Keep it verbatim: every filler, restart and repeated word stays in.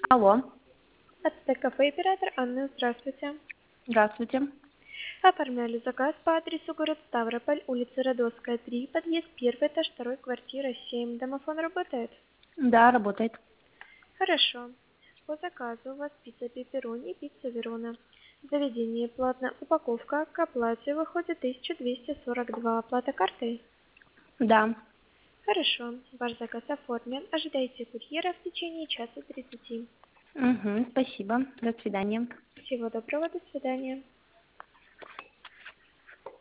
Алло, Ацтек кафе оператор Анна, здравствуйте. здравствуйте. Оформляли заказ по адресу город Ставрополь, улица Родовская, три, подъезд первый, этаж второй, квартира семь. Домофон работает? Да, работает. Хорошо. По заказу у вас пицца пепперони и пицца верона. Заведение платно. Упаковка к оплате выходит тысяча двести сорок два. Оплата картой? Да. Хорошо. Ваш заказ оформлен. Ожидайте курьера в течение часа тридцати. Угу, спасибо. До свидания. Всего доброго. До свидания.